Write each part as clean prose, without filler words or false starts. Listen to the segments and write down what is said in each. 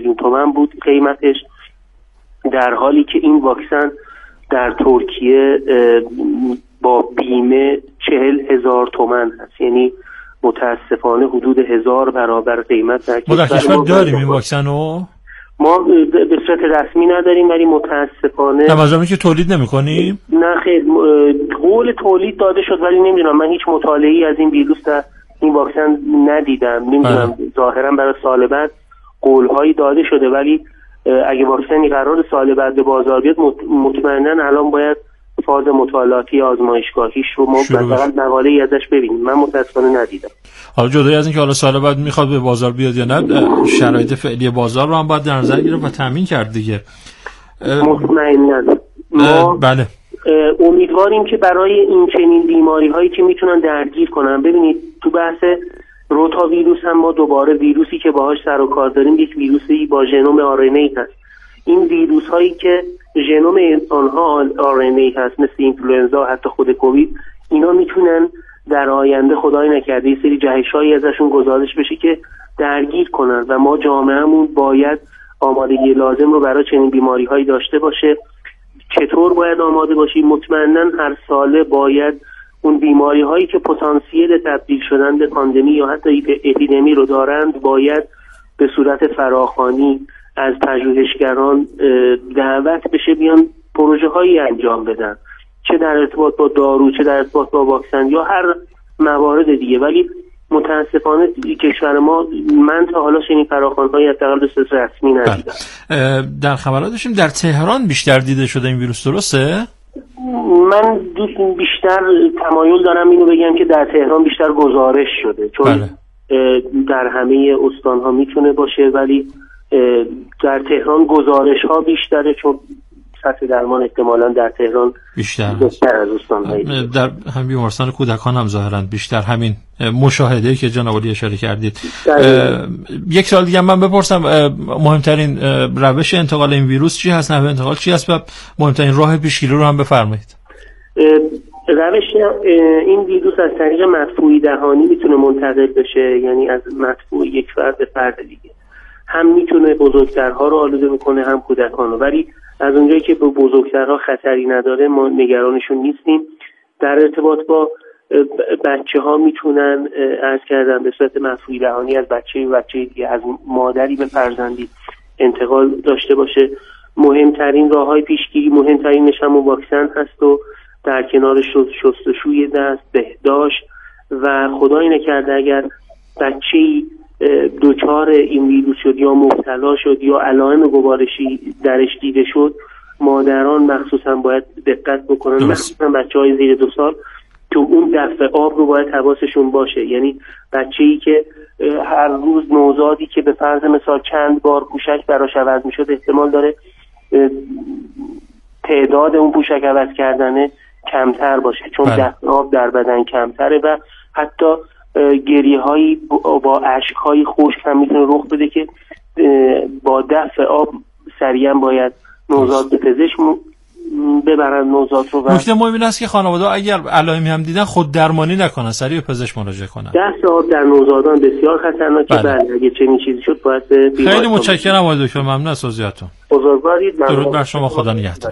میلیون تومان بود قیمتش، در حالی که این واکسن در ترکیه با بیمه 40,000 تومان هست. یعنی متاسفانه حدود 1000 برابر قیمت ما در کشور داریم این واکسن رو؟ ما به صورت رسمی نداریم، ولی متاسفانه نمازمی که تولید نمی کنیم؟ نه خیر، قول تولید داده شد، ولی نمیدونم، من هیچ مطالعه‌ای از این ویروس در این واکسن ندیدم. نمیدونم ظاهرا برای سال بعد قول‌هایی داده شده، ولی اگه واکسنی قرار سال بعد به بازار بیاد مطمئنا الان باید فاز مطالعاتی آزمایشگاهیش رو ما مثلا مقاله‌ای ازش ببینیم. من متاسفانه ندیدم. حالا جدای از اینکه حالا سال بعد میخواد به بازار بیاد یا نه، شرایط فعلی بازار رو هم باید در نظر گرفت و تامین کرد دیگه. مطمئنا ما بله امیدواریم که برای این چنین بیماری‌هایی که میتونن درگیر کنن، ببینید تو بحث روتا ویروس هم ما دوباره ویروسی که باهاش سر و کار داریم یک ویروسی با ژنوم آر‌ان‌ای هست. این ویروس هایی که ژنوم انسان‌ها آر‌ان‌ای هست مثل اینفلوئنزا، حتی خود کووید، اینا میتونن در آینده خدای نکرده یه سری جهش‌هایی ازشون گزارش بشه که درگیر کنن و ما جامعهمون باید آمادگی لازم رو برای چنین بیماری‌هایی داشته باشه. چطور باید آماده باشیم؟ مطمئناً هر ساله باید اون بیماری‌هایی که پتانسیل تبدیل شدن به پاندمی یا حتی اپیدمی رو دارند باید به صورت فراخوانی از پژوهشگران دعوت بشه بیان پروژه‌هایی انجام بدن، چه در ارتباط با دارو، چه در ارتباط با واکسن یا هر موارد دیگه. ولی متاسفانه کشور ما، من تا حالا چنین فراخوان‌هایی حداقل به صورت رسمی ندیدم. در خبرات داشتیم در تهران بیشتر دیده شده این ویروس، درسته؟ من بیشتر تمایل دارم اینو بگم که در تهران بیشتر گزارش شده، چون بله. در همه استان‌ها میتونه باشه، ولی در تهران گزارش‌ها بیشتره، چون سطح درمان احتمالاً در تهران بیشتر از استان‌های دیگه. در همین بیمارستان کودکان هم ظاهراً بیشتر همین مشاهده‌ای که جناب علی اشاره کردید. یک سوال دیگه من بپرسم، مهمترین روش انتقال این ویروس چی هست؟ نحوه انتقال چی هست و مهمترین راه پیشگیری رو هم بفرمایید. روش این ویروس از طریق مدفوعی دهانی میتونه منتقل بشه، یعنی از مدفوع یک فرد به فرد دیگه. هم میتونه بزرگترها رو آلوده بکنه، هم کودکان رو، ولی از اونجایی که به بزرگترها خطری نداره ما نگرانشون نیستیم. در ارتباط با بچه ها میتونن عرض کردن به صورت مدفوعی دهانی از بچه به بچه دیگه، از مادری به فرزندی انتقال داشته باشه. مهمترین راههای پیشگیری، مهمترینش هم واکسن هست و در کنار شستشوی دست، بهداشت و خدای نکرده اگر بچه‌ای دچار این ویروس شد یا مبتلا شد یا علائم گوارشی درش دیده شد، مادران مخصوصا باید دقت بکنن، مخصوصا بچه‌های زیر 2 سال، که اون دفع آب رو باید حواسشون باشه. یعنی بچه‌ای که هر روز نوزادی که به فرض مثال چند بار پوشک براش عوض میشد، احتمال داره تعداد اون پوشک عوض کردنه کمتر باشه، چون دفع آب در بدن کمتره و حتی گریه هایی با اشک های خشک هم میتونه رخ بده که با دفع آب سریعا باید نوزاد به پزشک ببرن نوزاد رو. نکته مهم این است که خانواده اگر علائمی هم دیدن خود درمانی نکنن، سریع به پزشک مراجعه کنن. دفع آب در نوزادان بسیار خطرناکه. بله اگه چنین چیزی شد باید خیلی متشکرم آقای دکتر، ممنون از توضیحاتتون. بزرگوارید. درود بر شما، خدا نگهدار.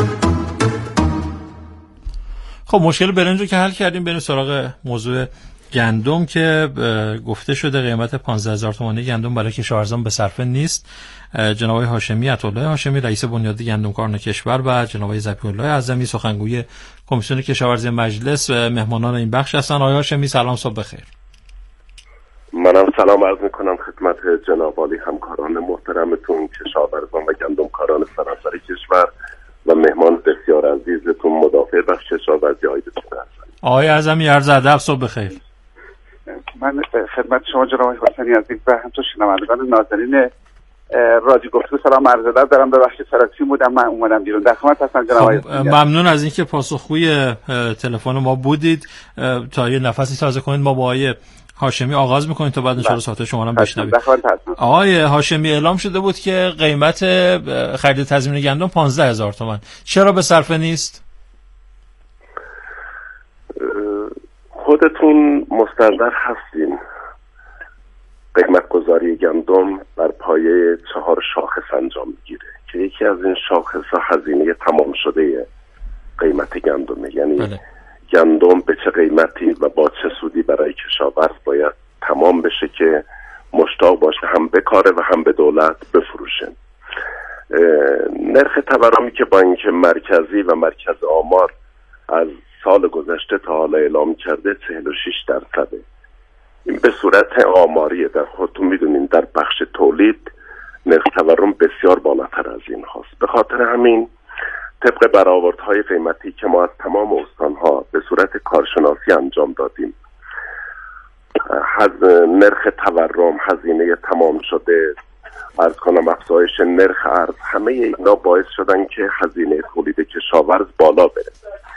خب مشکل برنج رو که حل کردیم، بریم سراغ موضوع گندم که گفته شده قیمت 15000 تومانی گندم برای کشاورزان به صرفه نیست. جناب آقای هاشمی، عطاالله هاشمی رئیس بنیاد گندمکاران کشور و جناب آقای ذبیح‌الله اعظمی سخنگوی کمیسیون کشاورزی مجلس مهمانان این بخش هستند. آقای هاشمی سلام، صبح بخیر. منم سلام عرض میکنم خدمت جناب عالی همکاران محترمتون، کشاورزان و گندمکاران سراسر کشور و مهمان بسیار عزیزتون مدافع بخش کشاورزی آیدتون هستم. آقای اعظمی عرض ادب، صبح بخیر. من خدمت شما جناب آقای حسینی عزیز و همچنین شنوندگان ناظرین رادیو گفتگو سلام عرض ادب دارم. ببخشید سرعتی بودم، من اومدم بیرون. در خدمت هستم جناب آقای حسینی. ممنون از اینکه پاسخگوی تلفن ما بودید. تا یه نفسی تازه کنید ما با آقای هاشمی آغاز میکنیم تا بعد انشاءالله ساعت شما هم بشنویم. آقای هاشمی، اعلام شده بود که قیمت خرید تضمین گندم 15000 تومان. چرا به صرفه نیست؟ خودتون مستحضر هستین قیمت گذاری گندم بر پایه 4 شاخص انجام میگیره که یکی از این شاخص هزینه تمام شده قیمت گندمه، یعنی بله. گندم به چه قیمتی و با چه سودی برای کشاورز باید تمام بشه که مشتاق باشه هم بکاره و هم به دولت بفروشه. نرخ تورمی که با اینکه مرکزی و مرکز آمار از سال گذشته تا حالا اعلام کرده 46%. این به صورت آماریه، در خودتون میدونین در بخش تولید نرخ تورم بسیار بالاتر از این هاست. به خاطر همین طبق برآوردهای قیمتی که ما از تمام استانها به صورت کارشناسی انجام دادیم، نرخ تورم، هزینه تمام شده، عرض کنم افزایش نرخ ارز، همه اینا باعث شدن که هزینه تولید کشاورز بالا بره.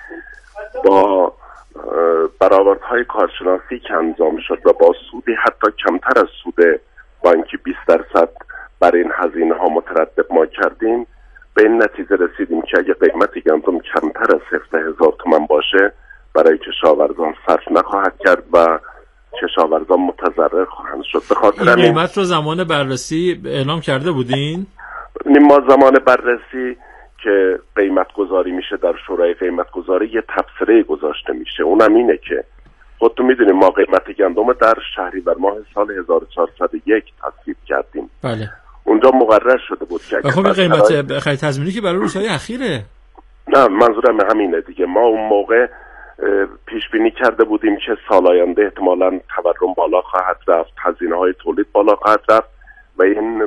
با برآوردهای کارشناسی که انجام شد و با سودی حتی کمتر از سود بانکی 20% برای این هزینه ها مترتب ما کردیم، به این نتیجه رسیدیم که اگه قیمت گندم کمتر از 17000 تومان باشه برای کشاورزان صرف نخواهد کرد و کشاورزان متضرر خواهند شد. به خاطر این قیمت رو زمان بررسی اعلام کرده بودین؟ ما زمان بررسی که قیمت گذاری میشه در شورای قیمت گذاری یه تبصره گذاشته میشه، اونم اینه که خودتون میدونیم ما قیمت گندم در شهریور ماه سال 1401 تصویب کردیم. بله. اونجا مقرر شده بود که خب قیمت خرید تضمینی که برای روزهای اخیره. نه منظورم همینه دیگه. ما اون موقع پیش بینی کرده بودیم که سال آینده احتمالاً تورم بالا خواهد رفت، هزینه‌های تولید بالا خواهد رفت و این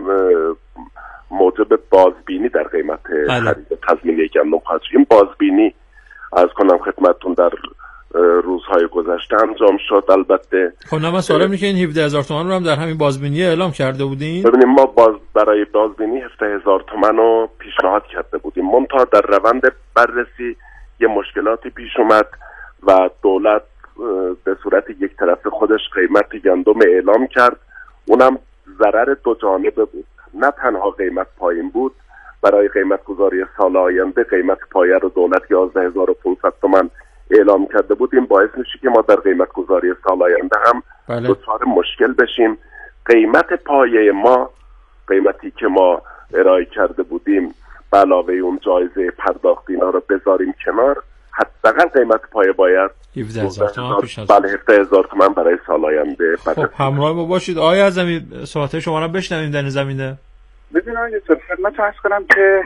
موجب بازبینی در قیمت خرید تضمینی گندم خواهد شد. این بازبینی از کنم خدمتتون در روزهای گذشته انجام شد. البته خب نه من سوالم اینه که این 17000 تومان رو هم در همین بازبینی اعلام کرده بودین؟ ببینیم ما برای بازبینی 17000 تومان رو پیشنهاد کرده بودیم، منتها در روند بررسی یه مشکلاتی پیش اومد و دولت به صورت یک طرفه خودش قیمت گندم اعلام کرد. اونم ضرر دو جانبه بود، نه تنها قیمت پایین بود، برای قیمت گذاری سال آینده قیمت پایه رو دولت 11500 تومان اعلام کرده بود. این باعث میشه که ما در قیمت گذاری سال آینده هم دچار مشکل بشیم. قیمت پایه ما، قیمتی که ما ارائه کرده بودیم به علاوه اون جایزه پرداخت اینا رو بذاریم کنار، حداقل قیمت پایه باید 17000 تومان پیش بله 17000 تومان برای سال آینده. خب همراه ما باشید. آقای اعظمی صحبت شما رو بشنویم در این زمینه. ببینید خدمت عرض کنم که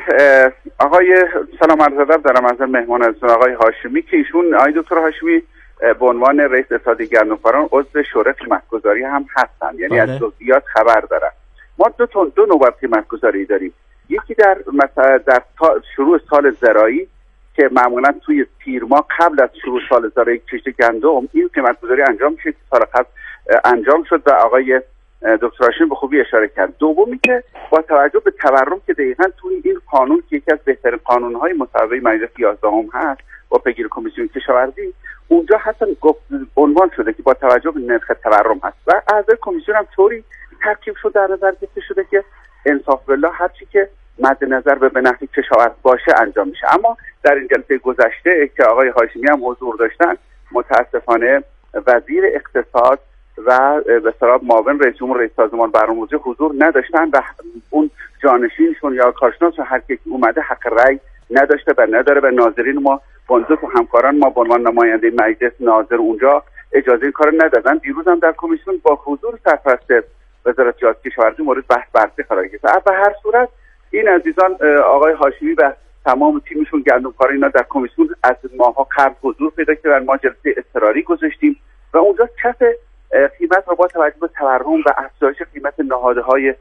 آقای سلام عرض ادب دارم از مهمان هستن آقای هاشمی که ایشون آقای دکتر هاشمی به عنوان رئیس اتحادیه گندمکاران عضو شورای قیمت‌گذاری هم هستن، یعنی از جزئیات خبر دارن. ما دو نوع قیمت‌گذاری داریم. یکی در مثلا در شروع سال زراعی که معمولا توی تیر ماه قبل از شروع سال زراعی کشت گندم این قیمت‌گذاری انجام میشه که سال قبل انجام شد و آقای دکتر هاشمی به خوبی اشاره کرد. دومی که با توجه به تورم که دقیقاً توی این قانون که یکی از بهترین قانون‌های مصوبه مجلس 11 هست با پیگیری کمیسیون کشاورزی، اونجا حتی عنوان شده که با توجه به نرخ تورم هست و اعضای کمیسیون هم طوری ترکیب شده در نظر گرفته شده که انصاف بالله هر چی که مد نظر به نفع کشاورز باشه انجام میشه. اما در این جلسه گذشته که آقای هاشمی هم حضور داشتن، متاسفانه وزیر اقتصاد و به اصطلاح معاون رئیس جمهور رئیس سازمان برنامه‌ریزی حضور نداشتن و اون جانشینشون یا کارشناس هر کی اومده حق رأی نداشته و نداره. و ناظرین ما بنده و همکاران ما به عنوان نماینده مجلس ناظر اونجا اجازه این کار ندادن. دیروز هم در کمیسیون با حضور سرپرست وزارت جهاد کشاورزی مورد بحث بررسی قرار گرفت. به هر صورت این عزیزان آقای هاشمی و تمام تیمشون گندمکارا اینا در کمیسیون از ماها قبل حضور پیدا کردن. ما جلسه اضطراری گذاشتیم و اونجا کف قیمت رو با توجه به تورم و افزایش قیمت نهادهای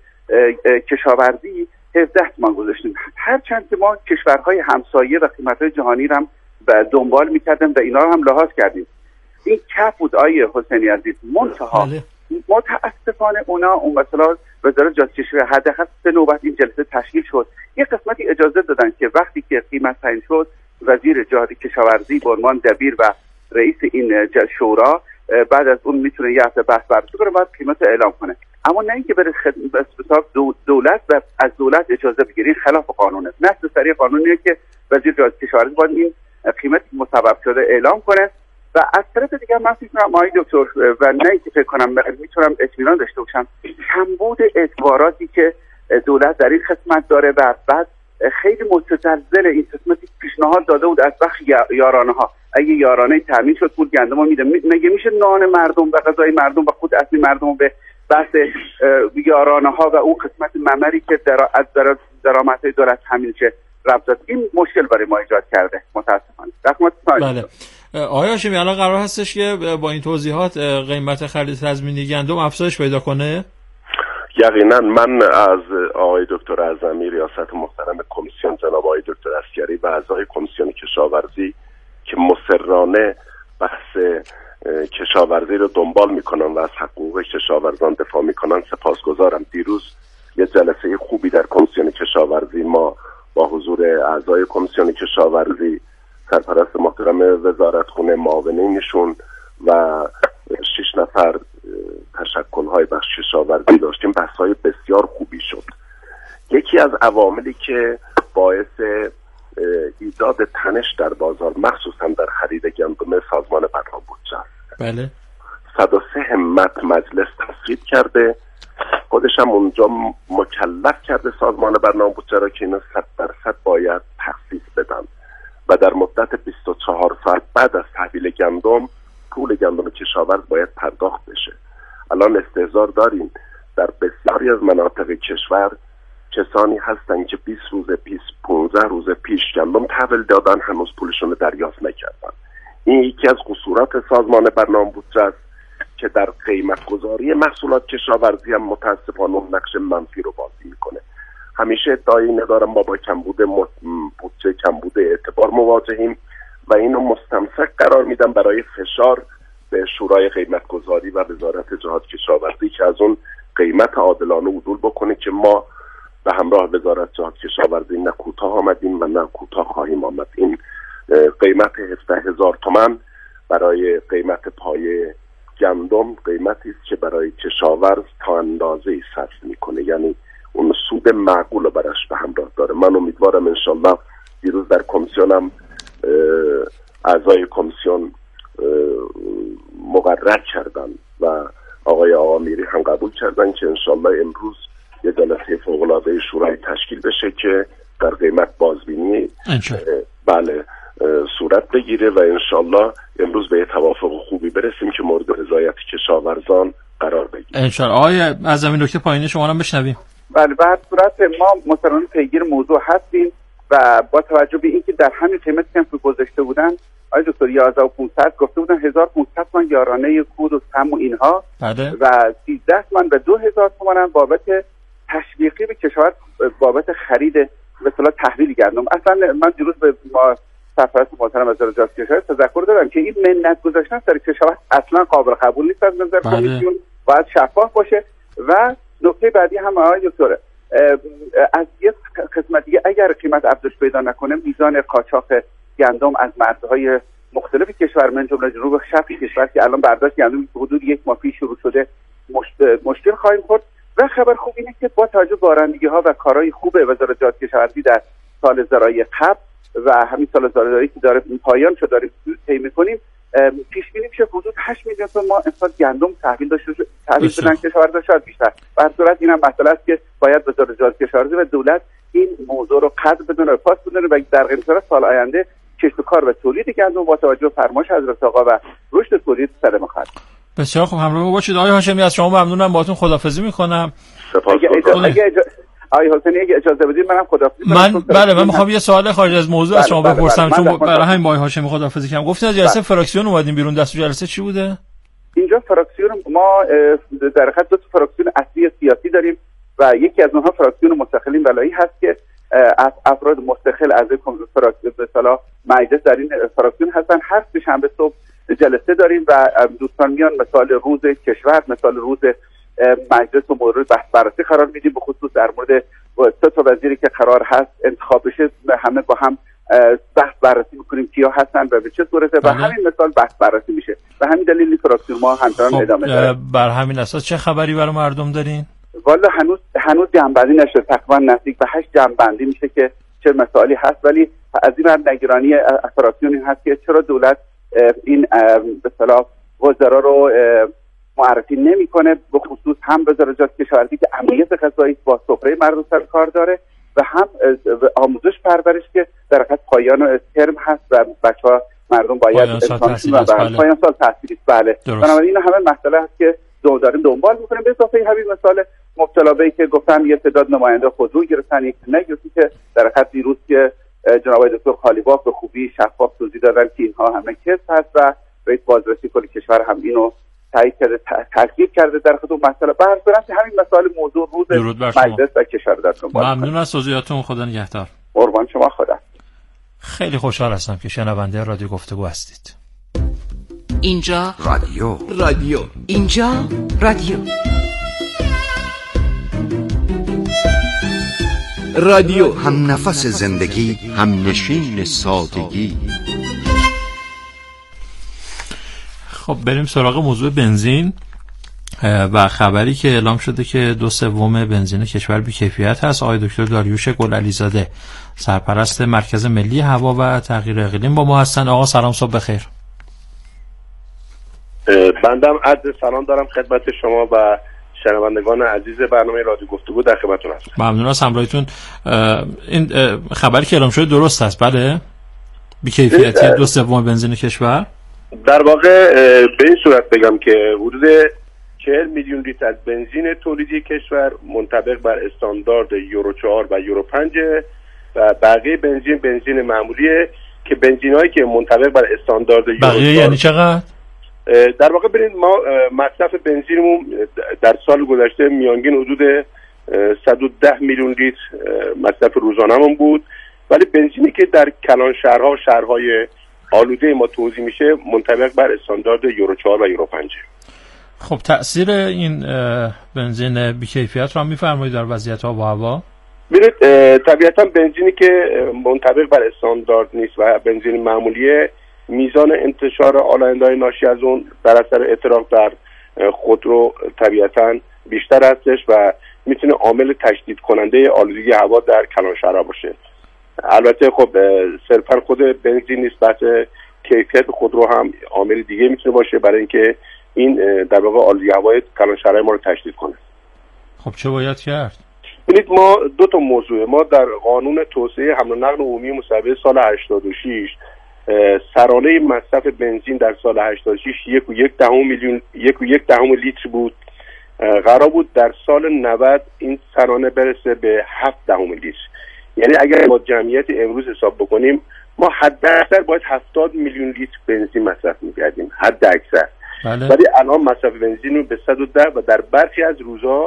کشاورزی 17 تومان گذاشتیم. هرچند که ما کشورهای همسایه و قیمت‌های جهانی رو هم دنبال می‌کردیم و اینا رو هم لحاظ کردیم. این کف بود آیه حسینی عزیز. منتها متاسفانه اون مثلا وزارت جهاد کشاورزی حداقل 3 نوبت این جلسه تشکیل شد. یه قسمتی اجازه دادن که وقتی که قیمت تعیین شد وزیر جهاد کشاورزی به عنوان دبیر و رئیس این شورا بعد از اون میتونه یه هفته بحث بررسی کنه بعد قیمت اعلام کنه. اما نه اینکه بره دولت و از دولت اجازه بگیری، خلاف قانونه. نص سریع قانونیه که وزیر جهاد کشاورزی باید این قیمت مصوب شده اعلام کنه. و از طرف دیگه من فکر کنم آقای دکتر و نه اینکه فکر کنم میتونم اطمینان داشته باشم کمبود اعتباراتی که دولت در این خدمت داره و بعد خیلی متزلزل این قسمتی پیشنهاد داده بود از بخش یارانه ها. اگه یارانه تامین شد پول گندم رو میده، مگه میشه نان مردم و غذای مردم و خود اصلی مردم به بحث یارانه ها و اون قسمت ممری که از درآمدهای دولت تامین شه ربط داد؟ این مشکل برای ما ایجاد کرده متاسفانه. بله آقای هاشمی الان قرار هستش که با این توضیحات قیمت خرید تضمینی گندم افزایش پیدا کنه؟ یقینا من از آقای دکتر اعظمی ریاست محترم کمیسیون، جناب آقای دکتر عسکری و اعضای کمیسیون کشاورزی که مصرانه بحث کشاورزی رو دنبال میکنن و از حقوق کشاورزان دفاع میکنن سپاسگزارم. دیروز یه جلسه خوبی در کمیسیون کشاورزی ما با حضور اعضای کمیسیون کشاورزی، سرپرست محترم وزارتخونه، معاونینشون و 6 نفر تشکل‌های بخش کشاورزی داشتیم. بحث‌های بسیار خوبی شد. یکی از عواملی که باعث ایجاد تنش در بازار مخصوصا در خرید گندم سازمان برنامه بودجه است. بله 103 همت مجلس تصویب کرده، خودش هم اونجا مکلف کرده سازمان برنامه بودجه را که اینا 100% باید تخصیص بدن و در مدت 24 ساعت بعد از تحویل گندم پول گندم کشاورز باید پرداخت بشه. الان استحضار داریم در بسیاری از مناطق کشور کسانی هستن که 20 روز پیش 15 روز پیش گندم تحویل دادن هنوز پولشون رو دریافت نکردن. این یکی از قصورات سازمان برنامه بودجه است که در قیمت گذاری محصولات کشاورزی هم متاسفانه نقش منفی رو بازی میکنه. همیشه ادعایی ندارم ما با کمبود بودجه، کمبود اعتبار مواجهیم و اینو مستمسک قرار میدم برای فشار به شورای قیمت گذاری و وزارت جهاد کشاورزی که از اون قیمت عادلانه عدول بکنه که ما به همراه وزارت جهاد کشاورزی نه کوتاه آمدیم و نه کوتاه خواهیم آمد. این قیمت 17,000 تومان برای قیمت پای گندم قیمتی است که برای کشاورز تا اندازه‌ای صرف میکنه، یعنی اون سود معقول برش به همراه داره. من امیدوارم انشالله دیروز در کمیسیونم اعضای کمیسیون مقرر کردن و آقای آقامیری هم قبول کردن که انشالله امروز یه جلسه فوق‌العاده شورای تشکیل بشه که در قیمت بازبینی بله صورت بگیره و انشالله امروز به توافق خوبی برسیم که مورد رضایت کشاورزان قرار بگیره. انشالله. آقای از این نکته پایینی شما هم بشنویم. بله به هر صورت ما مثلا پیگیر موضوع هستیم و با توجه به اینکه در همین قیمتی که گذاشته بودن آقای دکتر 11500 گفته بودن 1500 تومان یارانه کود و سم و اینها بله. و 13 تومان و 2000 تومان هم بابت تشویقی به کشاورز بابت خرید به اصطلاح تحویل گندم. اصلا من دیروز به ما سرپرست محترم وزارت جهاد کشاورزی تذکر دادم که این منت گذاشتن سر کشاورز اصلا قابل قبول نیست از نظر کمیسیون، باید شفاف باشه. و نکته بعدی هم آقای دکتر از یک قسمت دیگه اگر قیمت افزایش پیدا نکنه میزان قاچاق گندم از مرزهای مختلف کشور من جمله جنوب شرق کشور که الان برداشت گندم حدود 1 ماه پیش شروع شده مشکل خواهیم خورد. و خبر خوب اینه که با توجه به بارندگی‌ها و کارهای خوب وزارت جهاد کشاورزی در سال زراعی قبل و همین سال زراعی که داره پایان شده داریم طی می‌کنیم پیش بینی میشه حدود 8 میلیون تومان ما امسال گندم تحویل بدن کشاورزا شاید بیشتر. در صورت اینم مسئله است که باید وزارت جهاد کشاورزی و دولت این موضوع رو قطع بدونه و پاس بدونه و در غیر صورت سال آینده کشت و کار و تولید گندم با توجه به فرمایش حضرت آقا و رشد تولید سالم خواهد. بسیار خوب، همراه ما باشید آقای هاشمی. از شما ممنونم، باهاتون خداحافظی میکنم. آقای حسینی اگه اجازه بدید منم خداحافظی من میخوام یه سوال خارج از موضوع از شما بپرسم، چون برای همین با آقای هاشمی خداحافظی کردم. گفتید از جلسه فراکسیون اومدین بیرون، دستور جلسه چی بوده؟ اینجا فراکسیون ما در حقیقت دو تا فراکسیون اصلی سیاسی داریم و یکی از اونها فراکسیون مستقلین ولایی هست که از افراد مستقل اعضای کمیته فراکسیون به اصطلاح مجلس در این فراکسیون هستن. هر شنبه صبح جلسه داریم و دوستان میان مثال روز کشور، مثال روز مجلس و مورد بحث بررسی قرار میدیم، به خصوص در مورد 3 تا وزیری که قرار هست انتخاب بشه همه با هم بحث بررسی میکنیم کیا هستن و به چه صورته و همین مثال بحث بررسی میشه و همین دلیل فراکسیون ما همچنان ادامه داره. بر همین اساس چه خبری برای مردم دارین؟ والا هنوز جمع‌بندی نشده، تقریبا نزدیک به 8 جمع‌بندی میشه که چه مسائلی هست، ولی از این نگرانی فراکسیون این هست که چرا دولت این به اصطلاح وزرا رو معرفی نمیکنه، به خصوص هم وزارت کشاورزی که امنیت غذایی با سفره مردم سر کار داره و هم آموزش پرورش که در حقیقت پایان ترم هست و بچه‌ها مردم باید امتحانشون و پایان سال تحصیلی. بله، بنابراین همه مسئله هست که داریم دنبال میکنیم. به اضافه همین مثال مبتلا به که گفتم یه تعداد نماینده خودرو گرفتن، یک نگرفتی که در حقیقت دیروز که جناب دکتر خالیباف به خوبی شفاف توضیح دادن که اینها همه کذب هست و رئیس بازرسی کل کشور هم اینو تایید کرده، تاکید کرده در خصوص مسئله. به هر صورت همین مسائل موضوع روز مجلس و کشور در دنبال. ممنون از توضیحاتتون، خدا نگهدار. قربان شما، خدا. خیلی خوشحال هستم که شنونده رادیو گفتگو هستید. اینجا رادیو اینجا رادیو رادیو هم نفس زندگی، هم نشین سادگی. خب بریم سراغ موضوع بنزین و خبری که اعلام شده که 2/3 بنزین کشور بی‌کیفیت هست. آقای دکتر داریوش گلعلیزاده، سرپرست مرکز ملی هوا و تغییر اقلیم با ما هستن. آقا سلام، صبح بخیر. بندم عرض سلام دارم خدمت شما و شنوندگان عزیز برنامه رادیو گفتگو، در خدمتتون هستم. ممنون از همراهیتون. این خبری که اعلام شده درست است؟ بله، بی‌کیفیتی 2/3 بنزین کشور. در واقع به این صورت بگم که حدود 40 میلیون لیتر از بنزین تولیدی کشور منطبق بر استاندارد یورو 4 و یورو 5 و بقیه بنزین معمولیه که بنزینایی که منطبق بر استاندارد یورو 4 بقیه یعنی چقدر؟ در واقع ببینید ما مصرف بنزینمون در سال گذشته میانگین حدود 110 میلیون لیتر مصرف روزانه‌مون بود، ولی بنزینی که در کلان شهرها و شهرهای آلوده ما توزیع میشه منطبق بر استاندارد یورو 4 و یورو 5. خب تأثیر این بنزین بی‌کیفیت رو میفرمایید در وضعیت آب و هوا؟ ببینید طبیعتا بنزینی که منطبق بر استاندارد نیست و بنزین معمولیه، میزان انتشار آلاینده‌های ناشی از اون در اثر احتراق در خودرو طبیعتا بیشتر هستش و میتونه عامل تشدید کننده آلودگی هوا در کلان شهرها باشه. البته خب صرفا خود بنزین نیست، بحث کیفیت خودرو هم عامل دیگه میتونه باشه برای اینکه این در واقع آلودگی هوای کلان شهرهای ما رو تشدید کنه. خب چه باید کرد؟ ببینید ما دو تا موضوع، ما در قانون توسعه حمل و نقل عمومی مصوبه سال 86 سرانه مصرف بنزین در سال 86 1.1 لیتر بود. قرار بود در سال 90 این سرانه برسه به 7 لیتر. یعنی اگر با جمعیت امروز حساب بکنیم ما حد اکثر باید 70 میلیون لیتر بنزین مصرف می‌کردیم، حد اکثر. بله. ولی الان مصرف بنزین رو به 110 و در برخی از روزها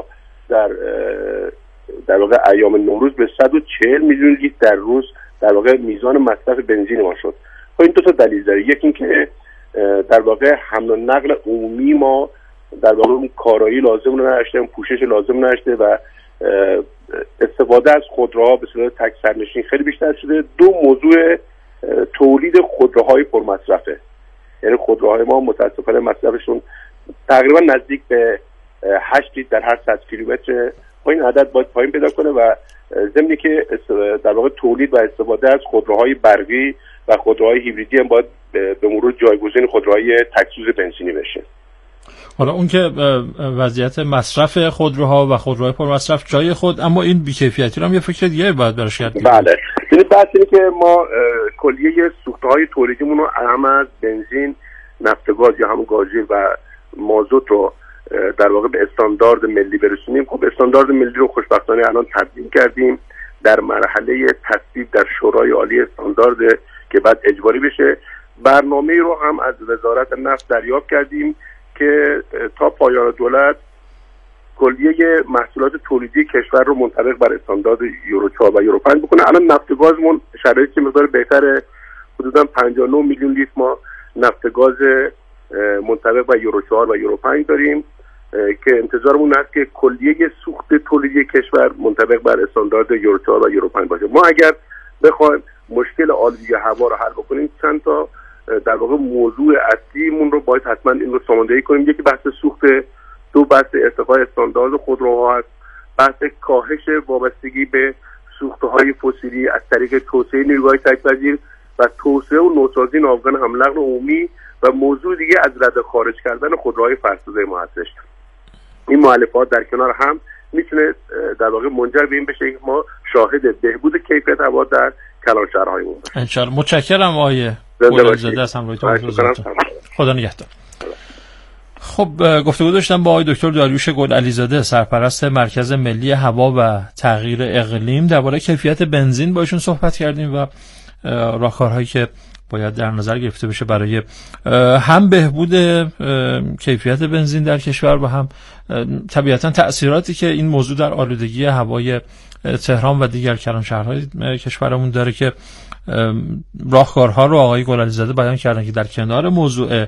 در واقع ایام نوروز به 140 میلیون لیتر در روز در واقع میزان مصرف بنزین ما شد. این دو تا دلیل داره. یکی این که در واقع حمل و نقل عمومی ما در واقع اون کارایی لازم رو نداشته، اون پوشش لازم نداشته و استفاده از خودروها به صورت تک سرنشین خیلی بیشتر شده. دو موضوع تولید خودروهای پرمصرفه، یعنی خودروهای ما متاسفانه مصرفشون تقریبا نزدیک به 8 لیتر در هر 100 کیلومتر. این عدد باید پایین پیدا کنه و ضمنی که در واقع تولید و استفاده از خودروهای برقی و خودروهای هیبریدی هم باید به مرور جایگزین خودروهای تک‌سوز بنزینی بشه. حالا اون که وضعیت مصرف خودروها و خودروهای پرمصرف جای خود، اما این بی‌کیفیتی رو هم یه فکر دیگه باید براش کرد. بله یعنی بحث اینه که ما کلیه سوخته‌های تولیدیمون رو هم از بنزین، نفت گاز یا همون گازی و مازوت رو در واقع به استاندارد ملی برسونیم. خب استاندارد ملی رو خوشبختانه الان تدوین کردیم، در مرحله تصویب در شورای عالی استاندارد که بعد اجباری بشه. برنامه رو هم از وزارت نفت دریافت کردیم که تا پایان دولت کلیه محصولات تولیدی کشور رو منطبق بر استاندارد یورو 4 و یورو 5 بکنه. الان نفت گازمون شرایطی مقدار بهتره، حدودا 59 میلیون لیتر ما نفت گاز منطبق بر یورو 4 و یورو 5 داریم که انتظارمون است که کلیه سوخت تولیدی کشور منطبق بر استاندارد یورو 4 و یورو 5 باشه. ما اگر بخوایم مشکل آلودگی هوا رو حل بکنیم، چند تا در واقع موضوع اصلیمون رو باید حتما این رو ساماندهی کنیم. یکی بحث سوخت، دو بحث ارتقاء استاندارد خودروها هست، بحث کاهش وابستگی به سوختهای فسیلی از طریق توسعه نیروهای تک‌وزیر و توسعه و نوسازی ناوگان حمل نقل عمومی و موضوع دیگه از رده خارج کردن خودروهای فرسوده ما هستش. این مؤلفات در کنار هم میتونه در واقع منجر به این بشه که ما شاهد بهبود کیفیت هوا در کلانشهرهایمون باشیم. ان شاء الله. متشکرم آقای گل‌زاده از همراهیتون. خدا نگهدار. خب گفتگو داشتم با آقای دکتر داریوش گلعلیزاده، سرپرست مرکز ملی هوا و تغییر اقلیم. درباره کیفیت بنزین با ایشون صحبت کردیم و راهکارهایی که باید در نظر گرفته بشه برای هم بهبود کیفیت بنزین در کشور و هم طبیعتا تأثیراتی که این موضوع در آلودگی هوای تهران و دیگر کلانشهرهای کشورمون داره، که راهکارها رو آقای گلعلیزاده بیان کردن که در کنار موضوع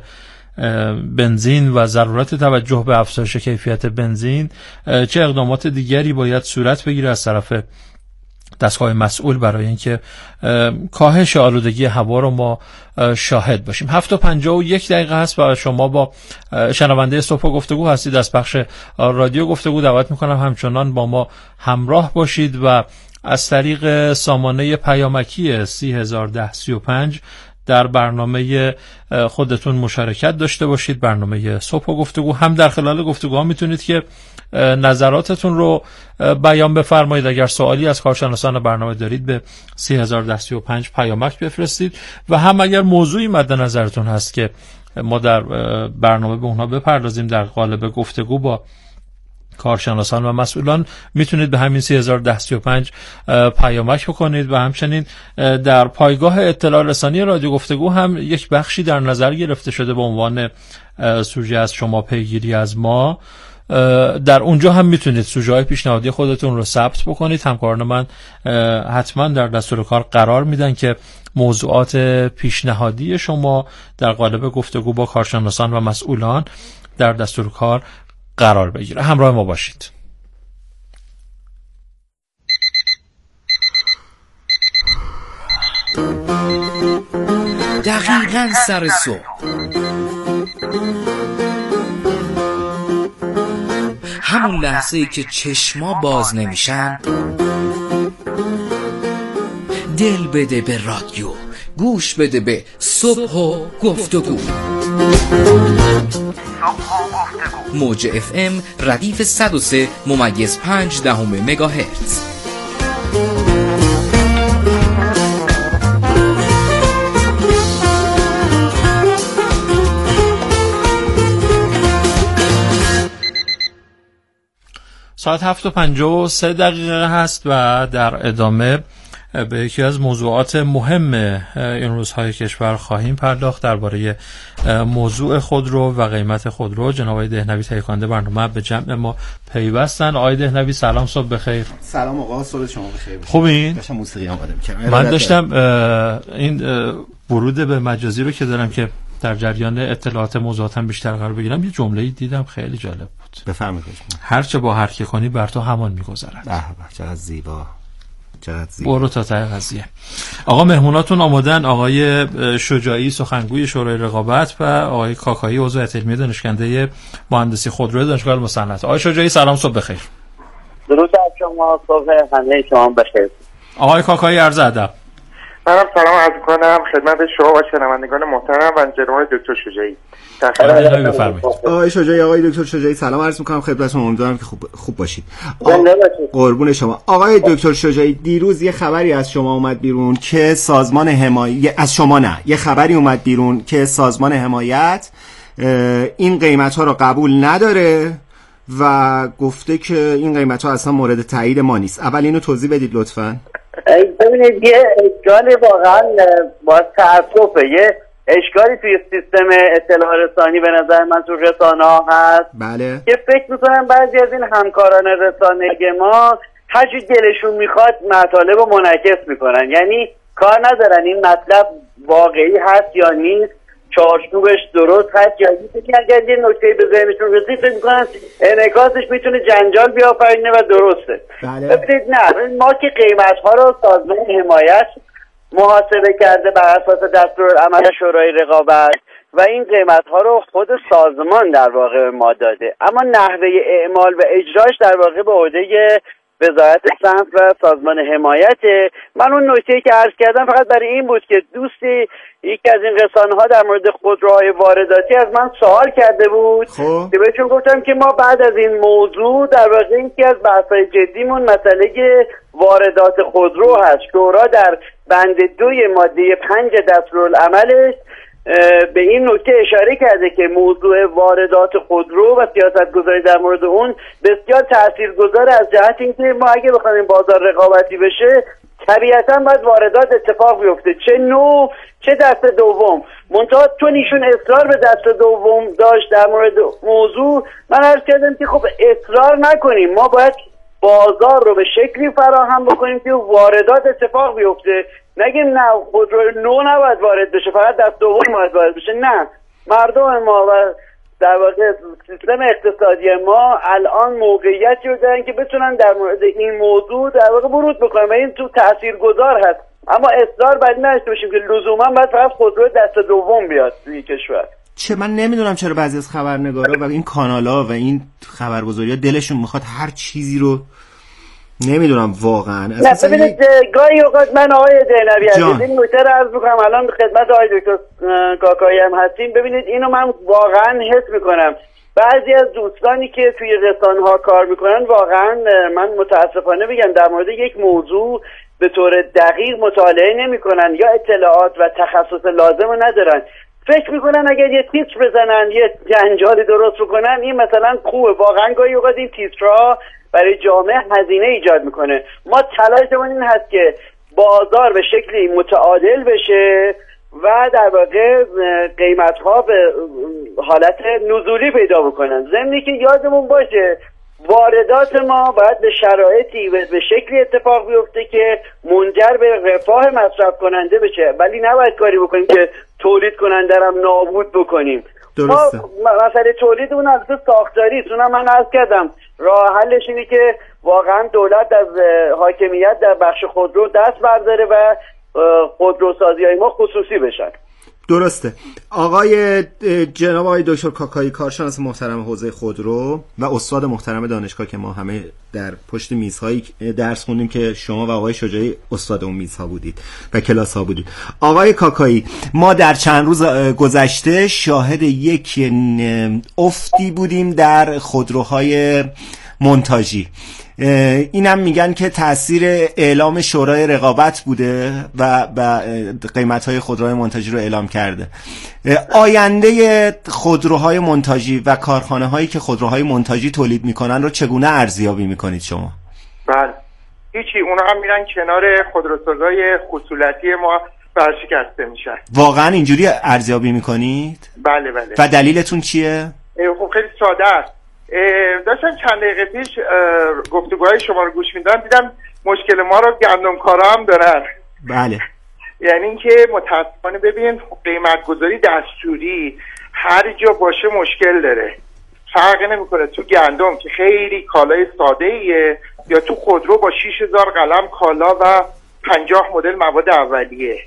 بنزین و ضرورت توجه به افزایش کیفیت بنزین چه اقدامات دیگری باید صورت بگیره از طرف دستگاه مسئول برای اینکه کاهش آلودگی هوا رو ما شاهد باشیم. 7:51 هست و شما با شنونده صبح گفتگو هستید از بخش رادیو گفتگو. دعوت میکنم همچنان با ما همراه باشید و از طریق سامانه پیامکی 301035 در برنامه خودتون مشارکت داشته باشید، برنامه صبح گفتگو. هم در خلال گفتگوها میتونید که نظراتتون رو بیان بفرمایید. اگر سوالی از کارشناسان برنامه دارید به 301035 پیامک بفرستید و هم اگر موضوعی مد نظرتون هست که ما در برنامه به اونها بپردازیم در قالب گفتگو با کارشناسان و مسئولان، میتونید به همین 301035 پیامک بکنید. و همچنین در پایگاه اطلاع رسانی رادیو گفتگو هم یک بخشی در نظر گرفته شده به عنوان سوژه از شما پیگیری از ما. در اونجا هم میتونید سوژه‌های پیشنهادی خودتون رو ثبت بکنید. همکاران من حتما در دستور کار قرار میدن که موضوعات پیشنهادی شما در قالب گفتگو با کارشناسان و مسئولان در دستور کار قرار بگیره. همراه ما باشید. دقیقاً سر صبح، همون لحظه‌ای که چشما باز نمیشن، دل بده به رادیو، گوش بده به صبح و گفتگو. موج FM ردیف 103.5 مگاهرتز. ساعت 7:53 هست و در ادامه به یکی از موضوعات مهم این روزهای کشور خواهیم پرداخت. درباره موضوع خودرو و قیمت خودرو جناب آقای دهنوی تهیه‌کننده برنامه به جمع ما پیوستن. آقای دهنوی سلام، صبح بخیر. سلام آقا، صبح شما بخیر. خوبین؟ داشتم موسیقی آماده می‌کردم. من داشتم این ورود به مجازی رو که دارم که در جریان اطلاعات موضوعاتم بیشتر قرار بگیرم، یه جمله‌ای دیدم خیلی جالب بود. بفرمایید. هر چه با هر که کنی بر تو همان می‌گذرد. به چقدر زیبا. برو تا ته قضیه. آقا مهموناتون آمادن، آقای شجاعی سخنگوی شورای رقابت و آقای کاکایی عضو هیئت علمی دانشکده مهندسی خودرو دانشگاه علوم صنعت. آقای شجاعی سلام، صبح بخیر. درود بر شما، صبح همه شما بخیر. آقای کاکایی عرض ادب. منم سلام عرض کنم خدمت شما و شنوندگان محترم و جناب دکتر شجاعی. بفرمایید. آقای شجاعی، آقای دکتر شجاعی سلام عرض می‌کنم خدمتتون. امیدوارم که خوب باشید. قربون شما. آقای دکتر شجاعی، دیروز یه خبری از شما اومد بیرون که سازمان حمایت از شما نه، یه خبری اومد بیرون که سازمان حمایت این قیمت‌ها رو قبول نداره و گفته که این قیمت‌ها اصلا مورد تایید ما نیست. اول اینو توضیح بدید لطفاً. ببینید یه اشکالی واقعا با تأسفه، یه اشکالی توی سیستم اطلاع رسانی به نظر من تو رسانه‌ها هست. بله. که فکر می‌کنم بعضی از این همکاران رسانه‌ای ما هر چی دلشون میخواد مطالب رو منعکس میکنن، یعنی کار ندارن این مطلب واقعی هست یا نیست، چارچوبش درست هست یا نیست. که اگر یه نکته به ذهنشون رسید فکر میکنن انعکاسش میتونه جنجال بیافرینه و درسته. بله. ببینید نه، ما که قیمت‌ها رو سازمان حمایت محاسبه کرده بر اساس دستورالعمل شورای رقابت و این قیمت‌ها رو خود سازمان در واقع به ما داده، اما نحوه اعمال و اجراش در واقع به عهده وزارت صنعت و سازمان حمایت. من اون نکته‌ای که عرض کردم فقط برای این بود که دوستی یکی از این رسانه‌ها در مورد خودروهای وارداتی از من سوال کرده بود که بهشون گفتم که ما بعد از این موضوع در واقع یکی از بحث‌های جدیمون مسئله واردات خودرو هست. شورا در بند 2 ماده 5 دستورالعملش به این نکته اشاره کرده که موضوع واردات خودرو و سیاست‌گذاری در مورد اون بسیار تاثیرگذار از جهت اینکه ما اگه بخوایم بازار رقابتی بشه طبیعتاً باید واردات اتفاق بیفته، چه نوع چه دست دوم. منتها چون ایشون اصرار به دست دوم داشت در مورد موضوع، من عرض کردم که خب اصرار نکنیم، ما باید بازار رو به شکلی فراهم بکنیم که واردات اتفاق بیفته. نگیم نه خودرو نو نباید وارد بشه، فقط دست دوم باید وارد بشه. نه، مردم ما و در واقع سیستم اقتصادی ما الان موقعیتی رو دارن که بتونن در مورد این موضوع در واقع ورود بکنن و این تو تاثیرگذار هست. اما اصرار باید نداشته باشیم که لزوما باید فقط خودرو دست دوم بیاد توی کشور. من نمیدونم چرا بعضی از خبرنگارا و این کانالا و این خبرگزاری‌ها دلشون میخواد هر چیزی رو نمیدونم واقعا. نه ببینید گاهی اوقات من آقای دهلوی عزیز این نکته رو عرض میکنم، الان خدمت آقای دکتر کاکایی هم هستیم. ببینید اینو من واقعا حس میکنم، بعضی از دوستانی که توی رسانه‌ها کار میکنن واقعا من متاسفانه بگم در مورد یک موضوع به طور دقیق مطالعه نمیکنن یا اطلاعات و تخصص لازم رو ندارن. فکر میکنن اگر یه تیتر بزنن یه جنجالی درست بکنن این مثلا خوبه. واقعا گاهی اوقات این تیترها برای جامعه هزینه ایجاد میکنه. ما تلاشمون این هست که بازار به شکلی متعادل بشه و در واقع قیمت‌ها به حالت نزولی پیدا بکنن. ضمنی که یادمون باشه واردات ما باید به شرایطی و به شکلی اتفاق بیفته که منجر به رفاه مصرف کننده بشه، ولی نباید کاری بکنیم که تولید کننده رو نابود بکنیم. درسته. مسئله تولید اون از ساختاری اونم من عرض کردم راه حلش اینه که واقعا دولت از حاکمیت در بخش خودرو دست برداره و خودروسازی‌های ما خصوصی بشن. درسته. جناب آقای دکتر کاکایی، کارشناس محترم حوزه خودرو و استاد محترم دانشگاه که ما همه در پشت میزهایی درس خوندیم که شما و آقای شجاعی استاد اون میزها بودید و کلاس ها بودید. آقای کاکایی، ما در چند روز گذشته شاهد یک افتی بودیم در خودروهای مونتاژی. اینم میگن که تأثیر اعلام شورای رقابت بوده و قیمت‌های خودروهای مونتاژی رو اعلام کرده. آینده خودروهای مونتاژی و کارخانه‌هایی که خودروهای مونتاژی تولید میکنن رو چگونه ارزیابی میکنید شما؟ بله هیچی، اونا هم میرن کنار خودروسازای خصولتی ما برشکسته میشن. واقعا اینجوری ارزیابی میکنید؟ بله. و دلیلتون چیه؟ خب خیلی ساده است. داشتم چند دقیقه پیش گفتگوهای شما رو گوش میدم، دیدم مشکل ما رو گندمکارا هم دارن. بله. یعنی اینکه متاسفانه ببین قیمت گذاری دستوری هر جا باشه مشکل داره، فرقی نمیکنه تو گندم که خیلی کالای ساده ایه یا تو خودرو با 6000 قلم کالا و 50 مدل مواد اولیه.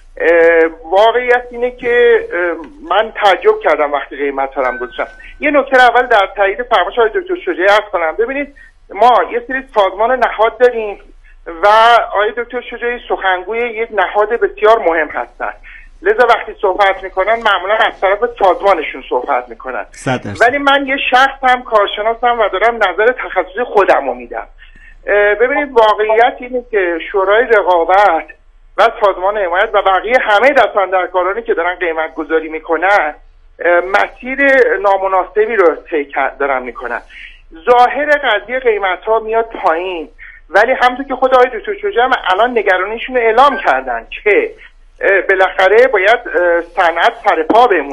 واقعیت اینه که من تعجب کردم وقتی قیمت ها رو گذاشتم. یه نکته اول در تایید فرمایش آقای دکتر شجاعی عرض کنم. ببینید ما یه سری سازمان نهاد داریم و آقای دکتر شجاعی سخنگوی یک نهاد بسیار مهم هستن، لذا وقتی صحبت میکنن معمولا از طرف سازمانشون صحبت میکنن. ولی من یه شخصم، کارشناسم و دارم نظر تخصصی خودم رو میدم. ببینید واقعیت اینه که شورای رقابت و سازمان حمایت و بقیه همه دستاندرکارانی که دارن قیمت گذاری میکنن مسیر نامناسبی رو طی دارن میکنن. ظاهر قضیه قیمت ها میاد پایین، ولی همونطور که خود آقای دکتر شجاع الان نگرانیشون رو اعلام کردن که بالاخره باید صنعت سر پا بمونه.